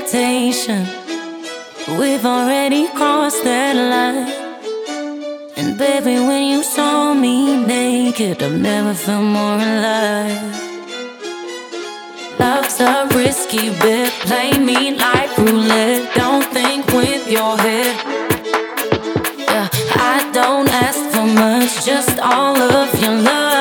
temptation. We've already crossed that line. And baby, when you saw me naked, I've never felt more alive. Love's a risky bet, play me like roulette. Don't think with your head. Yeah, I don't ask for much, just all of your love.